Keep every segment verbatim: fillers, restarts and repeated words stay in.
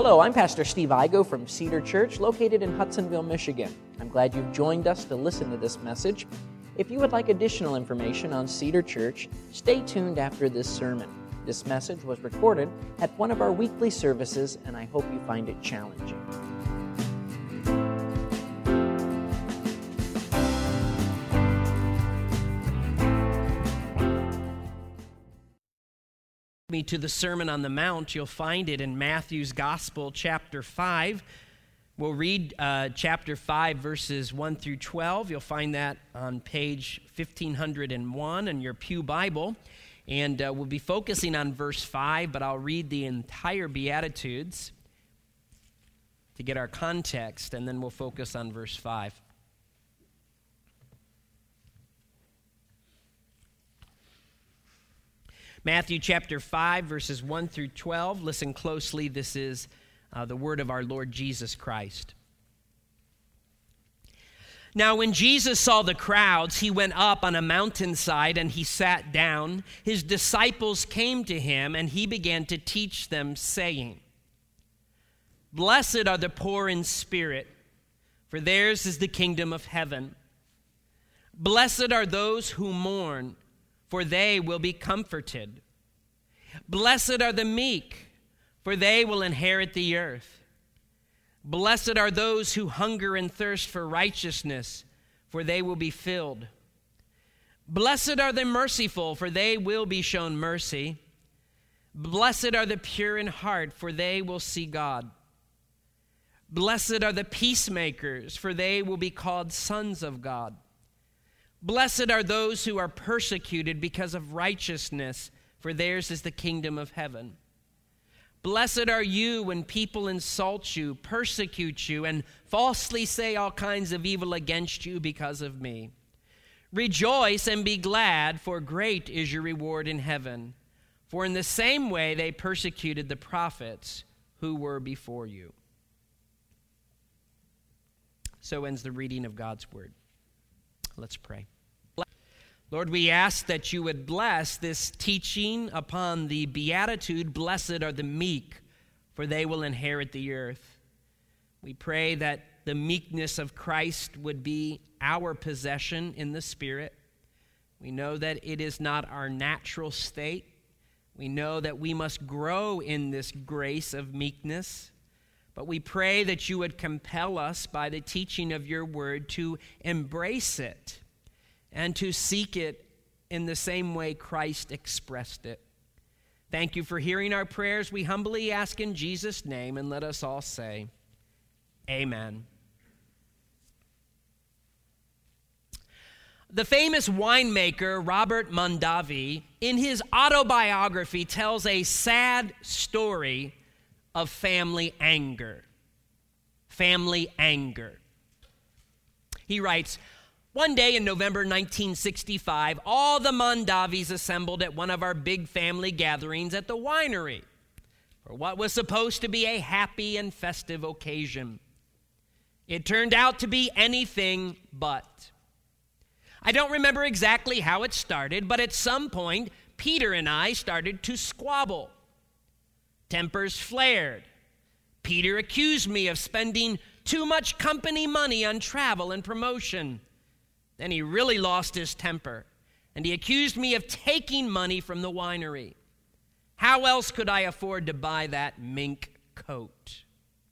Hello, I'm Pastor Steve Igo from Cedar Church, located in Hudsonville, Michigan. I'm glad you've joined us to listen to this message. If you would like additional information on Cedar Church, stay tuned after this sermon. This message was recorded at one of our weekly services, and I hope you find it challenging. Me to the Sermon on the Mount. You'll find it in Matthew's Gospel, chapter five. We'll read uh, chapter five, verses one through twelve. You'll find that on page fifteen oh one in your pew Bible. And uh, we'll be focusing on verse five, but I'll read the entire Beatitudes to get our context, and then we'll focus on verse five. Matthew chapter five, verses one through twelve. Listen closely. This is uh, the word of our Lord Jesus Christ. Now, when Jesus saw the crowds, he went up on a mountainside and he sat down. His disciples came to him and he began to teach them, saying, "Blessed are the poor in spirit, for theirs is the kingdom of heaven. Blessed are those who mourn, for they will be comforted. Blessed are the meek, for they will inherit the earth. Blessed are those who hunger and thirst for righteousness, for they will be filled. Blessed are the merciful, for they will be shown mercy. Blessed are the pure in heart, for they will see God. Blessed are the peacemakers, for they will be called sons of God. Blessed are those who are persecuted because of righteousness, for theirs is the kingdom of heaven. Blessed are you when people insult you, persecute you, and falsely say all kinds of evil against you because of me. Rejoice and be glad, for great is your reward in heaven. For in the same way they persecuted the prophets who were before you." So ends the reading of God's word. Let's pray. Lord, we ask that you would bless this teaching upon the Beatitude, "Blessed are the meek, for they will inherit the earth." We pray that the meekness of Christ would be our possession in the Spirit. We know that it is not our natural state. We know that we must grow in this grace of meekness. But we pray that you would compel us by the teaching of your word to embrace it and to seek it in the same way Christ expressed it. Thank you for hearing our prayers. We humbly ask in Jesus' name, and let us all say, amen. The famous winemaker Robert Mondavi, in his autobiography, tells a sad story of family anger. Family anger. He writes, "One day in November nineteen sixty-five, all the Mondavis assembled at one of our big family gatherings at the winery for what was supposed to be a happy and festive occasion. It turned out to be anything but. I don't remember exactly how it started, but at some point, Peter and I started to squabble. Tempers flared. Peter accused me of spending too much company money on travel and promotion. Then he really lost his temper, and he accused me of taking money from the winery. How else could I afford to buy that mink coat?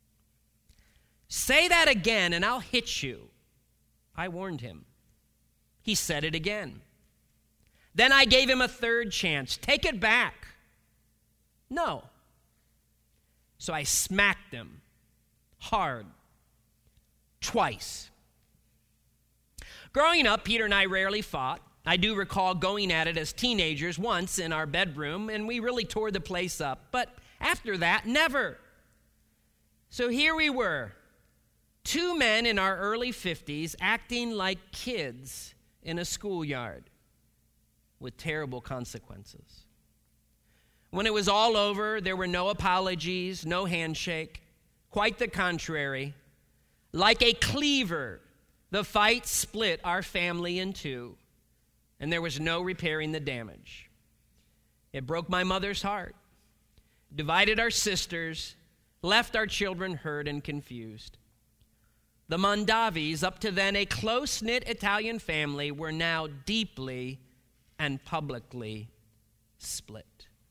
Say that again, and I'll hit you, I warned him. He said it again. Then I gave him a third chance. Take it back. No. So I smacked him hard, twice. Growing up, Peter and I rarely fought. I do recall going at it as teenagers once in our bedroom, and we really tore the place up. But after that, never. So here we were, two men in our early fifties acting like kids in a schoolyard with terrible consequences. When it was all over, there were no apologies, no handshake. Quite the contrary. Like a cleaver, the fight split our family in two, and there was no repairing the damage. It broke my mother's heart, divided our sisters, left our children hurt and confused. The Mondavis, up to then a close-knit Italian family, were now deeply and publicly split.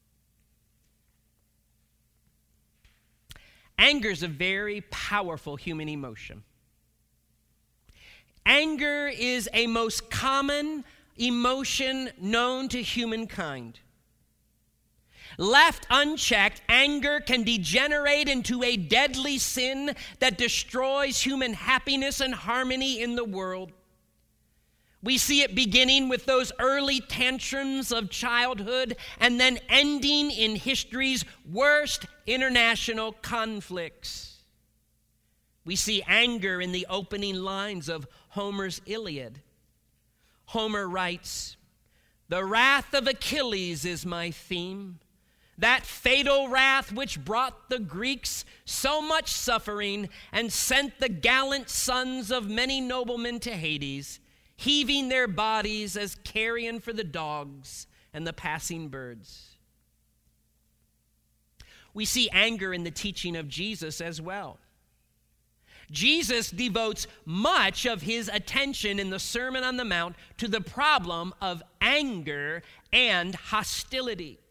Anger is a very powerful human emotion. Anger is a most common emotion known to humankind. Left unchecked, anger can degenerate into a deadly sin that destroys human happiness and harmony in the world. We see it beginning with those early tantrums of childhood and then ending in history's worst international conflicts. We see anger in the opening lines of Homer's Iliad. Homer writes, "The wrath of Achilles is my theme, that fatal wrath which brought the Greeks so much suffering and sent the gallant sons of many noblemen to Hades, heaving their bodies as carrion for the dogs and the passing birds." We see anger in the teaching of Jesus as well. Jesus devotes much of his attention in the Sermon on the Mount to the problem of anger and hostility.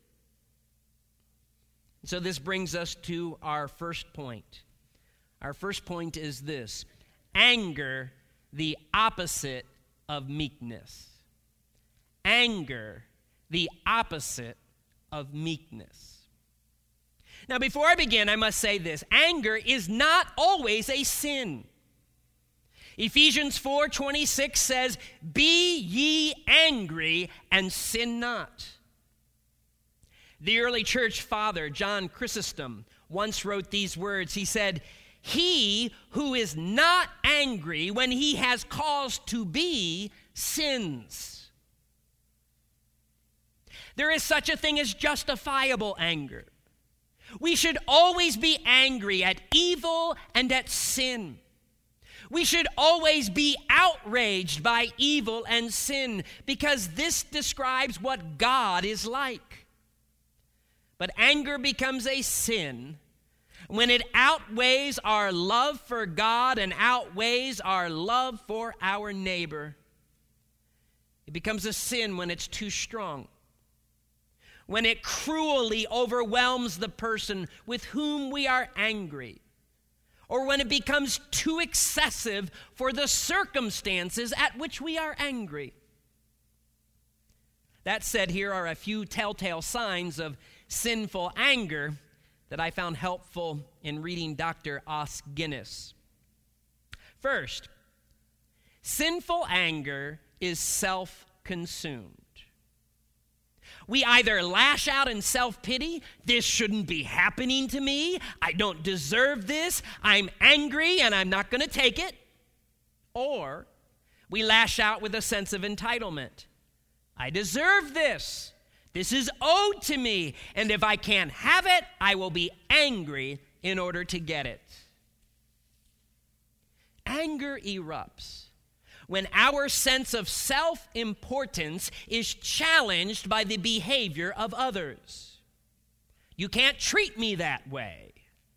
So this brings us to our first point. Our first point is this: anger, the opposite of meekness. Anger, the opposite of meekness. Now, before I begin, I must say this: anger is not always a sin. Ephesians four twenty-six says, "Be ye angry and sin not." The early church father, John Chrysostom, once wrote these words. He said, "He who is not angry when he has cause to be sins." There is such a thing as justifiable anger. We should always be angry at evil and at sin. We should always be outraged by evil and sin, because this describes what God is like. But anger becomes a sin when it outweighs our love for God and outweighs our love for our neighbor. It becomes a sin when it's too strong, when it cruelly overwhelms the person with whom we are angry, or when it becomes too excessive for the circumstances at which we are angry. That said, here are a few telltale signs of sinful anger that I found helpful in reading Doctor Os Guinness. First, sinful anger is self-consumed. We either lash out in self-pity, "This shouldn't be happening to me, I don't deserve this, I'm angry and I'm not going to take it," or we lash out with a sense of entitlement. "I deserve this. This is owed to me, and if I can't have it, I will be angry in order to get it." Anger erupts when our sense of self-importance is challenged by the behavior of others. "You can't treat me that way."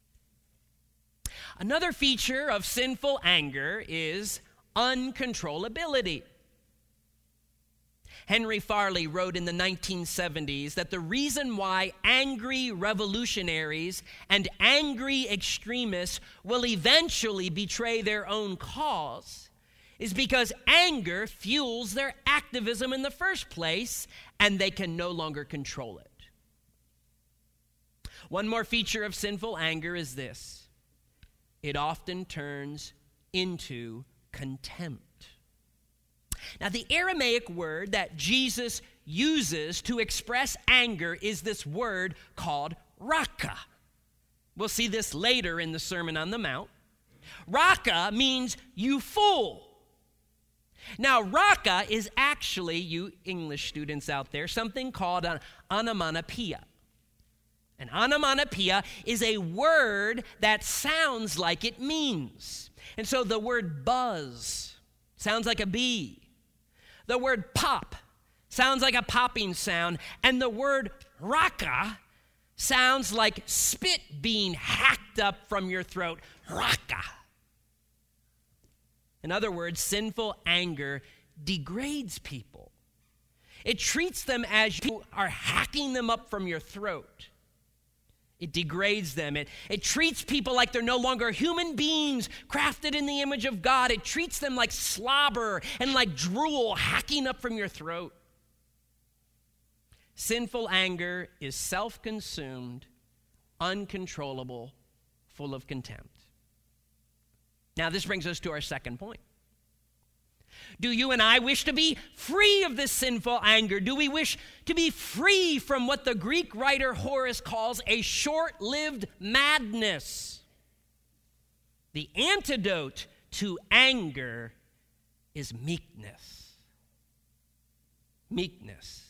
Another feature of sinful anger is uncontrollability. Henry Farley wrote in the nineteen seventies that the reason why angry revolutionaries and angry extremists will eventually betray their own cause is because anger fuels their activism in the first place, and they can no longer control it. One more feature of sinful anger is this: it often turns into contempt. Now, the Aramaic word that Jesus uses to express anger is this word called raka. We'll see this later in the Sermon on the Mount. Raka means "you fool." Now, raka is actually, you English students out there, something called an onomatopoeia. An onomatopoeia is a word that sounds like it means. And so the word buzz sounds like a bee. The word pop sounds like a popping sound. And the word raka sounds like spit being hacked up from your throat. Raka. In other words, sinful anger degrades people. It treats them as you are hacking them up from your throat. It degrades them. It, it treats people like they're no longer human beings crafted in the image of God. It treats them like slobber and like drool hacking up from your throat. Sinful anger is self-consumed, uncontrollable, full of contempt. Now, this brings us to our second point. Do you and I wish to be free of this sinful anger? Do we wish to be free from what the Greek writer Horace calls a short-lived madness? The antidote to anger is meekness. Meekness.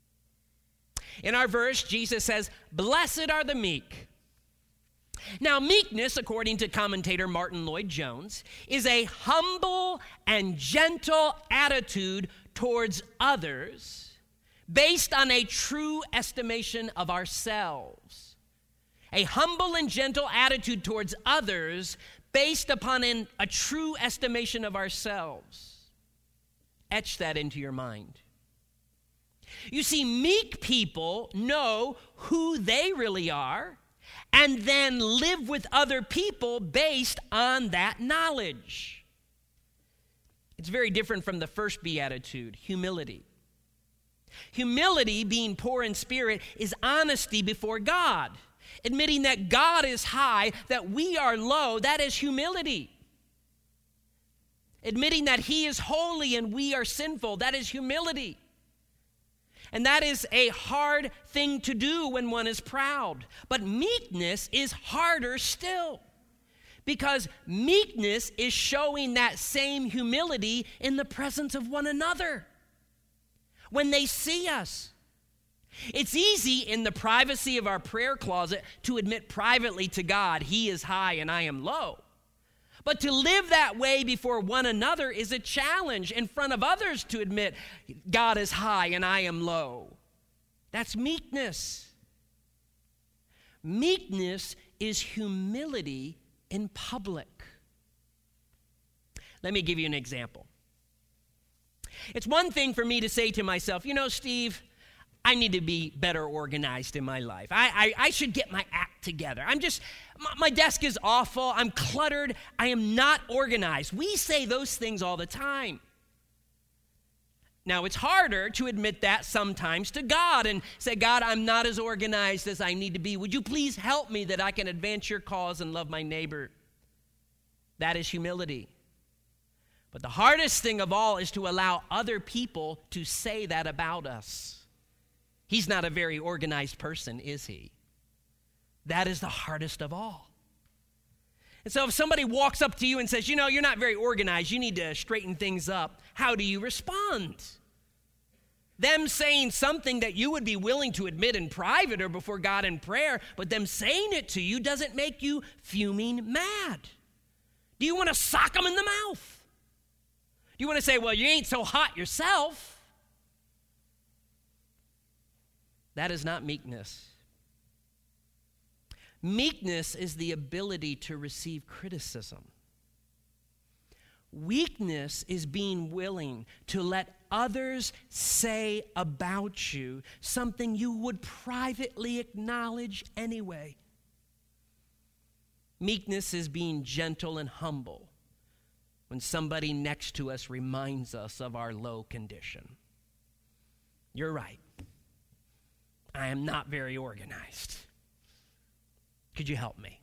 In our verse, Jesus says, "Blessed are the meek." Now, meekness, according to commentator Martin Lloyd-Jones, is a humble and gentle attitude towards others based on a true estimation of ourselves. A humble and gentle attitude towards others based upon an, a true estimation of ourselves. Etch that into your mind. You see, meek people know who they really are and then live with other people based on that knowledge. It's very different from the first beatitude, humility. Humility, being poor in spirit, is honesty before God. Admitting that God is high, that we are low, that is humility. Admitting that He is holy and we are sinful, that is humility. And that is a hard thing to do when one is proud. But meekness is harder still, because meekness is showing that same humility in the presence of one another when they see us. It's easy in the privacy of our prayer closet to admit privately to God, He is high and I am low. But to live that way before one another is a challenge in front of others to admit God is high and I am low. That's meekness. Meekness is humility in public. Let me give you an example. It's one thing for me to say to myself, you know, Steve, I need to be better organized in my life. I, I, I should get my act together. I'm just, my, my desk is awful. I'm cluttered. I am not organized. We say those things all the time. Now, it's harder to admit that sometimes to God and say, God, I'm not as organized as I need to be. Would you please help me that I can advance your cause and love my neighbor? That is humility. But the hardest thing of all is to allow other people to say that about us. He's not a very organized person, is he? That is the hardest of all. And so if somebody walks up to you and says, you know, you're not very organized, you need to straighten things up, how do you respond? Them saying something that you would be willing to admit in private or before God in prayer, but them saying it to you doesn't make you fuming mad. Do you want to sock them in the mouth? Do you want to say, well, you ain't so hot yourself? That is not meekness. Meekness is the ability to receive criticism. Weakness is being willing to let others say about you something you would privately acknowledge anyway. Meekness is being gentle and humble when somebody next to us reminds us of our low condition. You're right. I am not very organized. Could you help me?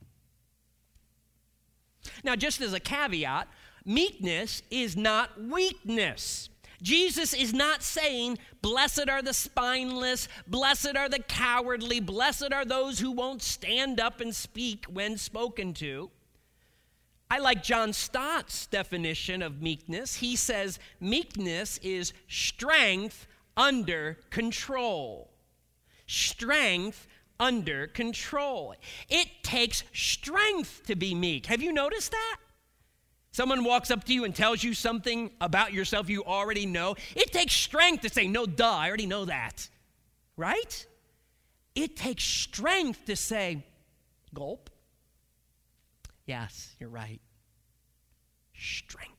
Now, just as a caveat, meekness is not weakness. Jesus is not saying, blessed are the spineless, blessed are the cowardly, blessed are those who won't stand up and speak when spoken to. I like John Stott's definition of meekness. He says, meekness is strength under control. Strength under control. It takes strength to be meek. Have you noticed that? Someone walks up to you and tells you something about yourself you already know. It takes strength to say, no, duh, I already know that. Right? It takes strength to say, gulp. Yes, you're right. Strength.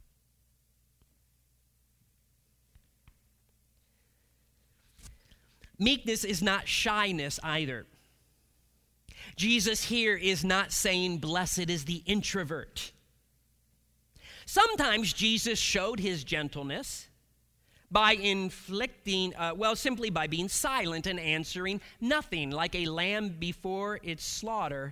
Meekness is not shyness either. Jesus here is not saying, blessed is the introvert. Sometimes Jesus showed his gentleness by inflicting, uh, well, simply by being silent and answering nothing, like a lamb before its slaughter.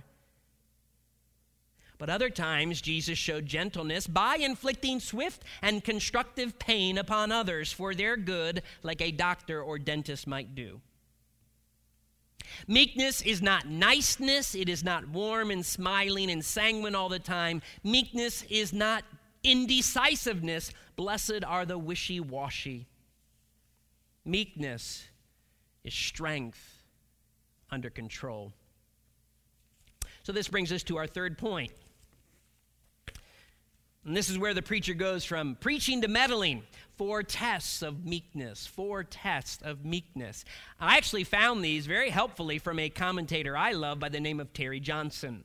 But other times, Jesus showed gentleness by inflicting swift and constructive pain upon others for their good, like a doctor or dentist might do. Meekness is not niceness. It is not warm and smiling and sanguine all the time. Meekness is not indecisiveness. Blessed are the wishy-washy. Meekness is strength under control. So this brings us to our third point. And this is where the preacher goes from preaching to meddling. Four tests of meekness. Four tests of meekness. I actually found these very helpfully from a commentator I love by the name of Terry Johnson.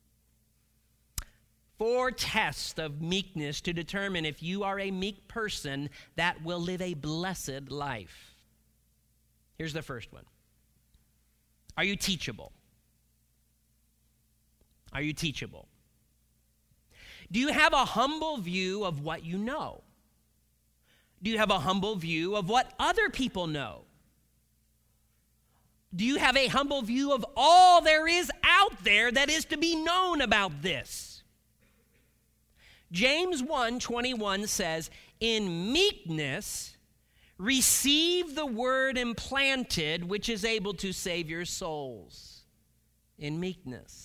Four tests of meekness to determine if you are a meek person that will live a blessed life. Here's the first one. Are you teachable? Are you teachable? Do you have a humble view of what you know? Do you have a humble view of what other people know? Do you have a humble view of all there is out there that is to be known about this? James one twenty-one says, in meekness, receive the word implanted, which is able to save your souls. In meekness.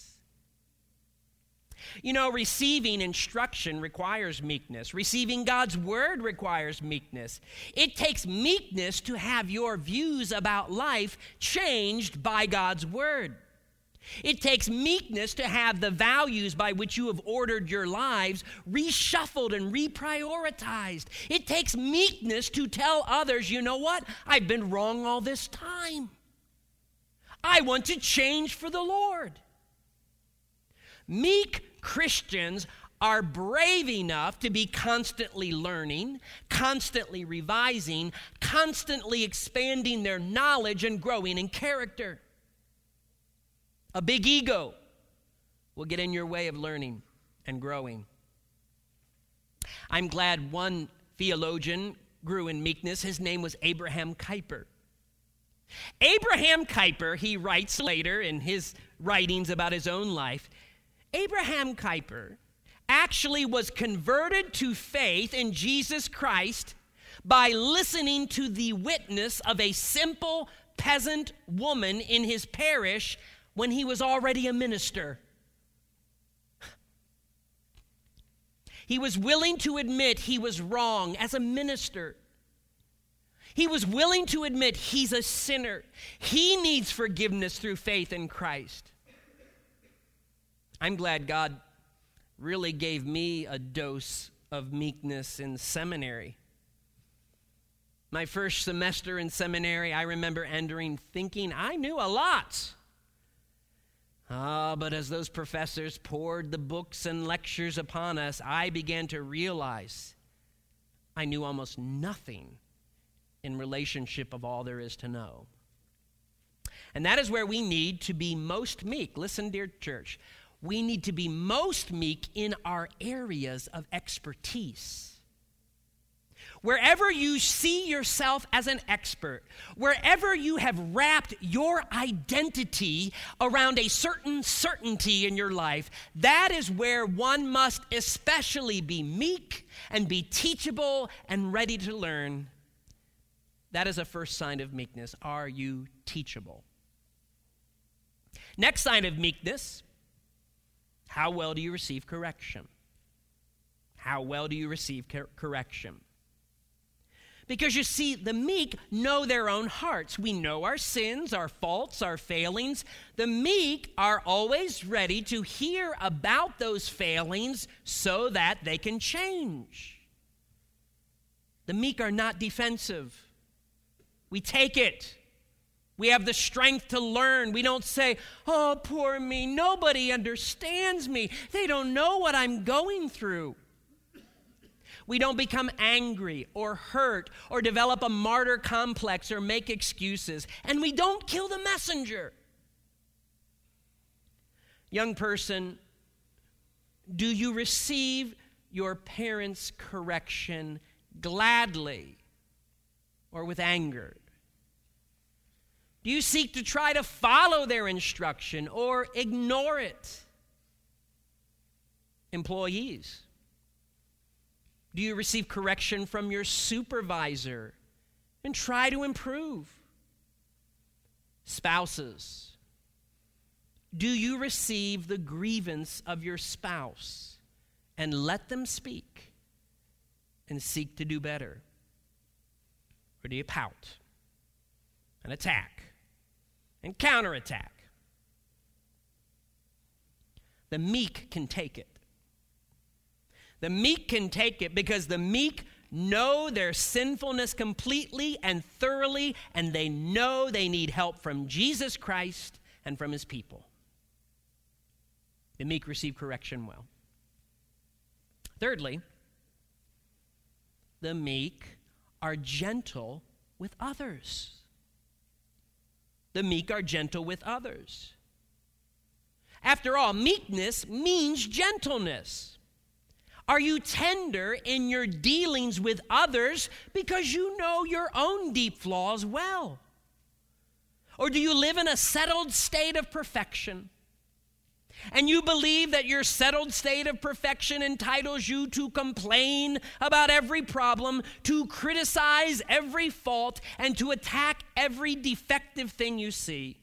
You know, receiving instruction requires meekness. Receiving God's word requires meekness. It takes meekness to have your views about life changed by God's word. It takes meekness to have the values by which you have ordered your lives reshuffled and reprioritized. It takes meekness to tell others, you know what? I've been wrong all this time. I want to change for the Lord. Meek Christians are brave enough to be constantly learning, constantly revising, constantly expanding their knowledge and growing in character. A big ego will get in your way of learning and growing. I'm glad one theologian grew in meekness. His name was Abraham Kuyper. Abraham Kuyper, he writes later in his writings about his own life, Abraham Kuyper actually was converted to faith in Jesus Christ by listening to the witness of a simple peasant woman in his parish when he was already a minister. He was willing to admit he was wrong as a minister. He was willing to admit he's a sinner. He needs forgiveness through faith in Christ. I'm glad God really gave me a dose of meekness in seminary. My first semester in seminary, I remember entering thinking I knew a lot. Ah, but as those professors poured the books and lectures upon us, I began to realize I knew almost nothing in relationship of all there is to know. And that is where we need to be most meek. Listen, dear church. We need to be most meek in our areas of expertise. Wherever you see yourself as an expert, wherever you have wrapped your identity around a certain certainty in your life, that is where one must especially be meek and be teachable and ready to learn. That is a first sign of meekness. Are you teachable? Next sign of meekness. How well do you receive correction? How well do you receive cor- correction? Because you see, the meek know their own hearts. We know our sins, our faults, our failings. The meek are always ready to hear about those failings so that they can change. The meek are not defensive. We take it. We have the strength to learn. We don't say, oh, poor me, nobody understands me. They don't know what I'm going through. We don't become angry or hurt or develop a martyr complex or make excuses. And we don't kill the messenger. Young person, do you receive your parents' correction gladly or with anger? Do you seek to try to follow their instruction or ignore it? Employees, do you receive correction from your supervisor and try to improve? Spouses, do you receive the grievance of your spouse and let them speak and seek to do better? Or do you pout and attack and counterattack? The meek can take it. The meek can take it because the meek know their sinfulness completely and thoroughly, and they know they need help from Jesus Christ and from his people. The meek receive correction well. Thirdly, the meek are gentle with others. The meek are gentle with others. After all, meekness means gentleness. Are you tender in your dealings with others because you know your own deep flaws well? Or do you live in a settled state of perfection? And you believe that your settled state of perfection entitles you to complain about every problem, to criticize every fault, and to attack every defective thing you see.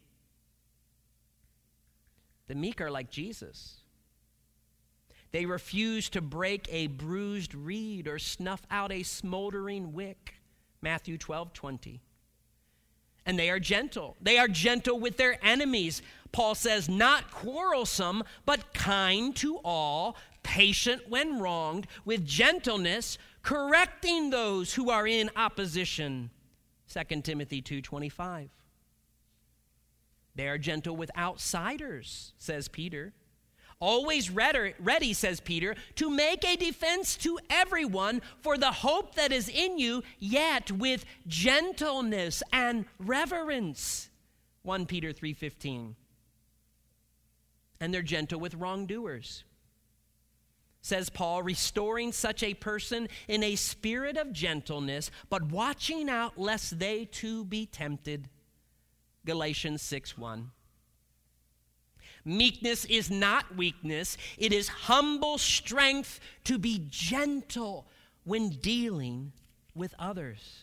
The meek are like Jesus. They refuse to break a bruised reed or snuff out a smoldering wick. Matthew twelve twenty. And they are gentle. They are gentle with their enemies. Paul says, not quarrelsome, but kind to all, patient when wronged, with gentleness, correcting those who are in opposition. Second Timothy two twenty-five. They are gentle with outsiders, says Peter. Always ready, says Peter, to make a defense to everyone for the hope that is in you, yet with gentleness and reverence. First Peter three fifteen. And they're gentle with wrongdoers. Says Paul, restoring such a person in a spirit of gentleness, but watching out lest they too be tempted. Galatians six one. Meekness is not weakness. It is humble strength to be gentle when dealing with others.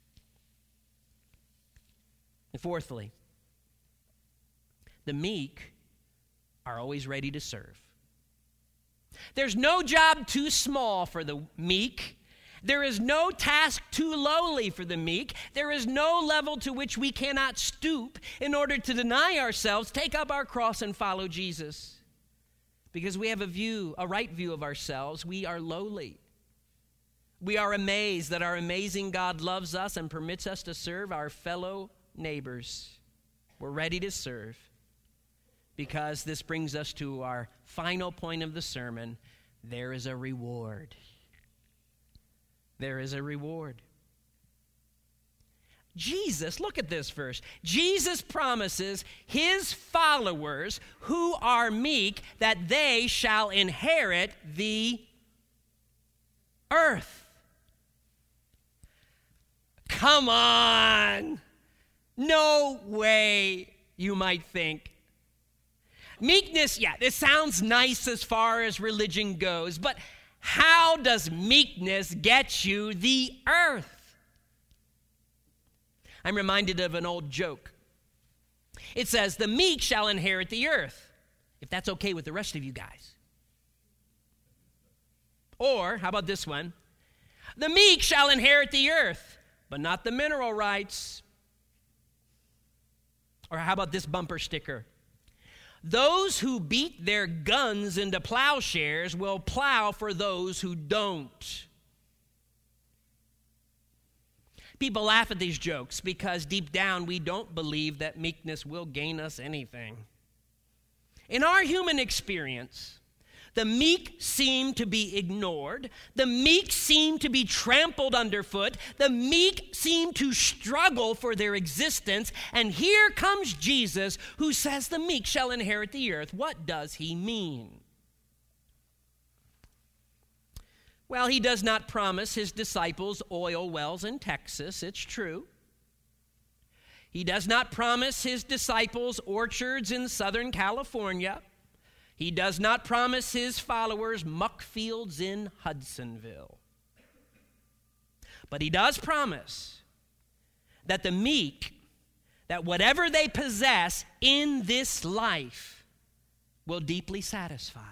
And fourthly, the meek are always ready to serve. There's no job too small for the meek. There is no task too lowly for the meek. There is no level to which we cannot stoop in order to deny ourselves, take up our cross, and follow Jesus. Because we have a view, a right view of ourselves. We are lowly. We are amazed that our amazing God loves us and permits us to serve our fellow neighbors. We're ready to serve because this brings us to our final point of the sermon. There is a reward. There is a reward. Jesus, look at this verse. Jesus promises his followers who are meek that they shall inherit the earth. Come on. No way, you might think. Meekness, yeah, this sounds nice as far as religion goes, but how does meekness get you the earth? I'm reminded of an old joke. It says, the meek shall inherit the earth, if that's okay with the rest of you guys. Or, how about this one? The meek shall inherit the earth, but not the mineral rights. Or how about this bumper sticker? Those who beat their guns into plowshares will plow for those who don't. People laugh at these jokes because deep down we don't believe that meekness will gain us anything. In our human experience, the meek seem to be ignored. The meek seem to be trampled underfoot. The meek seem to struggle for their existence. And here comes Jesus, who says the meek shall inherit the earth. What does he mean? Well, he does not promise his disciples oil wells in Texas. It's true. He does not promise his disciples orchards in Southern California. He does not promise his followers muck fields in Hudsonville. But he does promise that the meek, that whatever they possess in this life will deeply satisfy.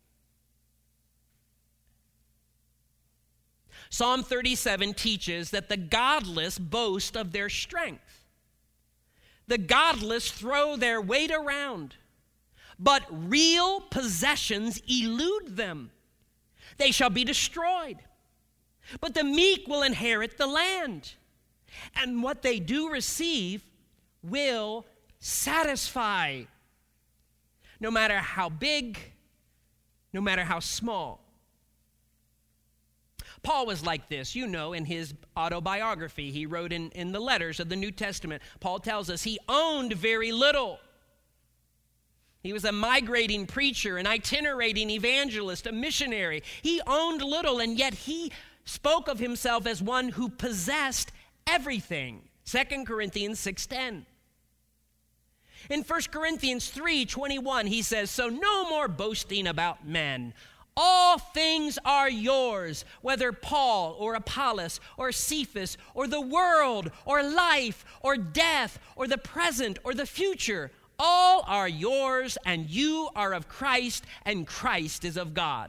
Psalm thirty-seven teaches that the godless boast of their strength. The godless throw their weight around, but real possessions elude them. They shall be destroyed, but the meek will inherit the land. And what they do receive will satisfy, no matter how big, no matter how small. Paul was like this, you know, in his autobiography. He wrote in, in the letters of the New Testament. Paul tells us he owned very little. He was a migrating preacher, an itinerating evangelist, a missionary. He owned little, and yet he spoke of himself as one who possessed everything. Second Corinthians six ten. In First Corinthians three twenty-one, he says, "So no more boasting about men. All things are yours, whether Paul or Apollos or Cephas or the world or life or death or the present or the future. All are yours, and you are of Christ, and Christ is of God."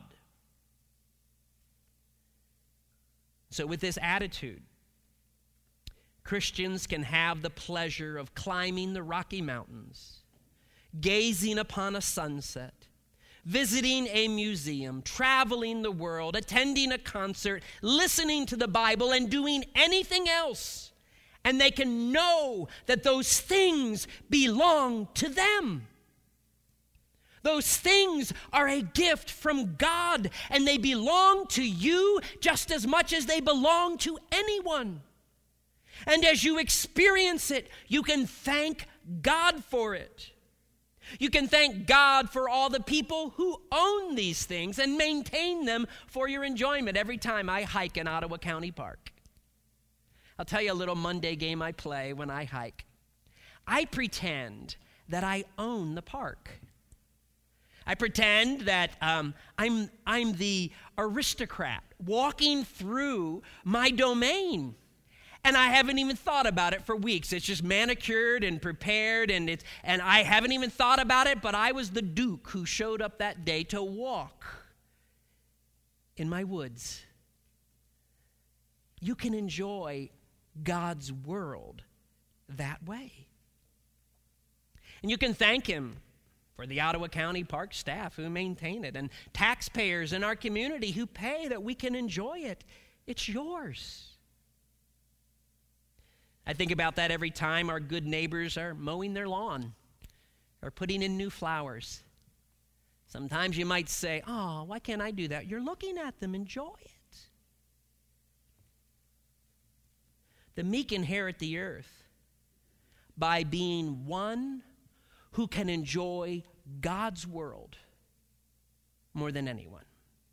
So with this attitude, Christians can have the pleasure of climbing the Rocky Mountains, gazing upon a sunset, visiting a museum, traveling the world, attending a concert, listening to the Bible, and doing anything else. And they can know that those things belong to them. Those things are a gift from God, and they belong to you just as much as they belong to anyone. And as you experience it, you can thank God for it. You can thank God for all the people who own these things and maintain them for your enjoyment. Every time I hike in Ottawa County Park, I'll tell you a little Monday game I play when I hike. I pretend that I own the park. I pretend that um, I'm, I'm the aristocrat walking through my domain. And I haven't even thought about it for weeks. It's just manicured and prepared, and it's and I haven't even thought about it, but I was the Duke who showed up that day to walk in my woods. You can enjoy God's world that way. And you can thank him for the Ottawa County Park staff who maintain it, and taxpayers in our community who pay that we can enjoy it. It's yours. I think about that every time our good neighbors are mowing their lawn or putting in new flowers. Sometimes you might say, "Oh, why can't I do that?" You're looking at them. Enjoy it. The meek inherit the earth by being one who can enjoy God's world more than anyone.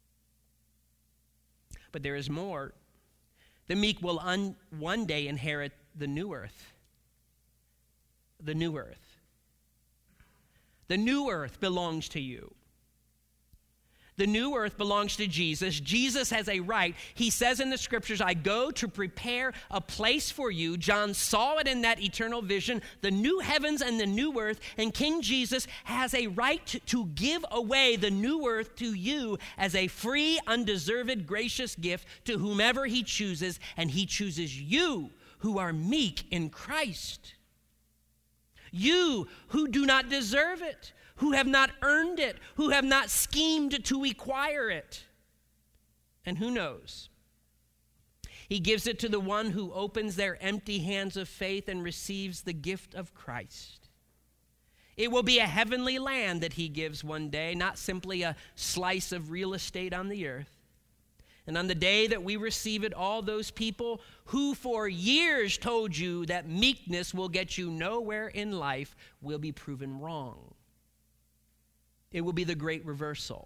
But there is more. The meek will un- one day inherit the new earth. The new earth. The new earth belongs to you. The new earth belongs to Jesus. Jesus has a right. He says in the scriptures, "I go to prepare a place for you." John saw it in that eternal vision, the new heavens and the new earth, and King Jesus has a right to, to give away the new earth to you as a free, undeserved, gracious gift to whomever he chooses, and he chooses you who are meek in Christ. You who do not deserve it, who have not earned it, who have not schemed to acquire it. And who knows? He gives it to the one who opens their empty hands of faith and receives the gift of Christ. It will be a heavenly land that he gives one day, not simply a slice of real estate on the earth. And on the day that we receive it, all those people who for years told you that meekness will get you nowhere in life will be proven wrong. It will be the great reversal.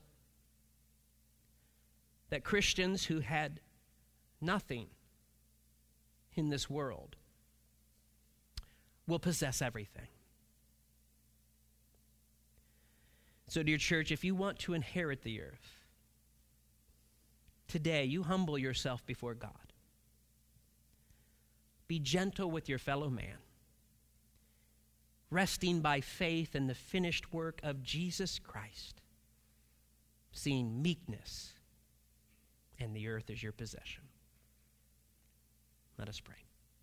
That Christians who had nothing in this world will possess everything. So, dear church, if you want to inherit the earth, today you humble yourself before God. Be gentle with your fellow man, resting by faith in the finished work of Jesus Christ, seeing meekness and the earth is your possession. Let us pray.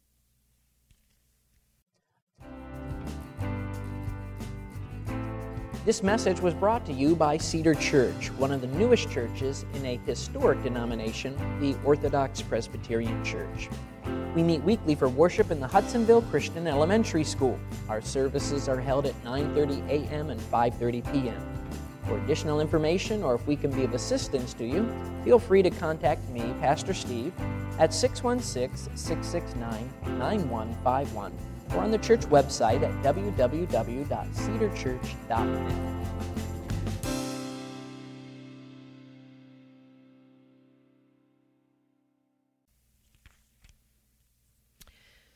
This message was brought to you by Cedar Church, one of the newest churches in a historic denomination, the Orthodox Presbyterian Church. We meet weekly for worship in the Hudsonville Christian Elementary School. Our services are held at nine thirty a.m. and five thirty p.m. For additional information, or if we can be of assistance to you, feel free to contact me, Pastor Steve, at six one six, six six nine, nine one five one, or on the church website at w w w dot cedar church dot net.